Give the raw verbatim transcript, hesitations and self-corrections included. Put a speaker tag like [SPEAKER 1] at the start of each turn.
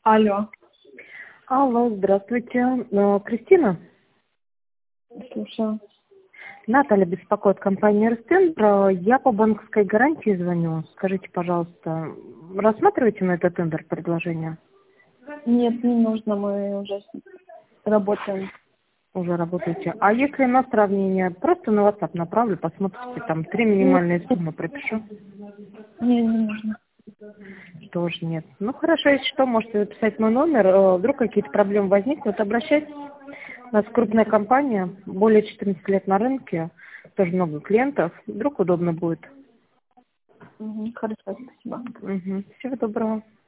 [SPEAKER 1] Алло,
[SPEAKER 2] Алло, здравствуйте. Э, Кристина?
[SPEAKER 1] слушаю.
[SPEAKER 2] Наталья беспокоит компания «Ростендр». Я по банковской гарантии звоню. Скажите, пожалуйста, рассматриваете на этот тендер предложение?
[SPEAKER 1] Нет, не нужно, мы уже с- работаем.
[SPEAKER 2] Уже работаете. А если на сравнение, просто на WhatsApp направлю, посмотрите, там три
[SPEAKER 1] Нет,
[SPEAKER 2] минимальные суммы пропишу.
[SPEAKER 1] не, не нужно.
[SPEAKER 2] Тоже нет. Ну хорошо, если что, можете записать мой номер. Э, Вдруг какие-то проблемы возникнут, обращайтесь. У нас крупная компания, более четырнадцати лет на рынке, тоже много клиентов. Вдруг удобно будет.
[SPEAKER 1] Мгм, хорошо, спасибо.
[SPEAKER 2] Мгм. Всего доброго.